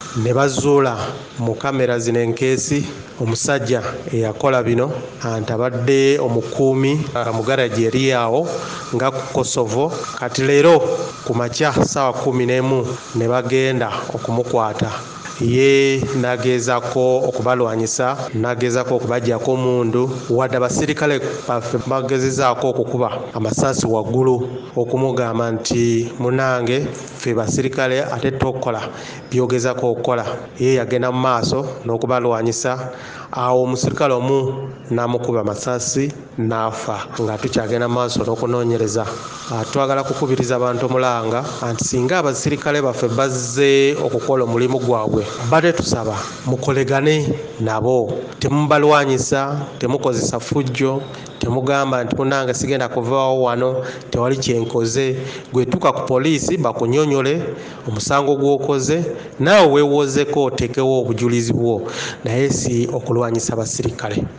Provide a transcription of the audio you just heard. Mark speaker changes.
Speaker 1: ne bazuula mu kamera zino enkeesi omusajja eyakola bino anti abadde omukuumi mu garagi eri awo nga ku Kosovo. Kati leero ku makya ssaawa 11 ne bagenda okumukwata. Ye nagezaako okubalwanyisa, nagezaako okubaggyako mundu, wadde abasirikale bagezezaako okukuba amasaasi waggulu okumugamba nti munange ffe basirikale ate tokola byogezako okukola. Ye yagenda mu maaso n'okubalwanyisa. Awo omusirikale omu n'amukuba amasaasi n'afa nga tukyagenda mu maaso n'okunoonyereza. Twagala kukubiriza abantu omulanga anti singa abasirikale baffe bazze okukola omulimu gwabwe bate tusaba mukolegane nabo, temubalwanyisa, temukozesa fujjo, temugamba nti munange sigenda kuvaawo wano tewali kyenkoze. Gwetuuka ku poliisi bakunyonyole omusango gw'okoze, naawe weewozeko oteekewo obujulizi bwo, naye si okulwanyisa basirikale.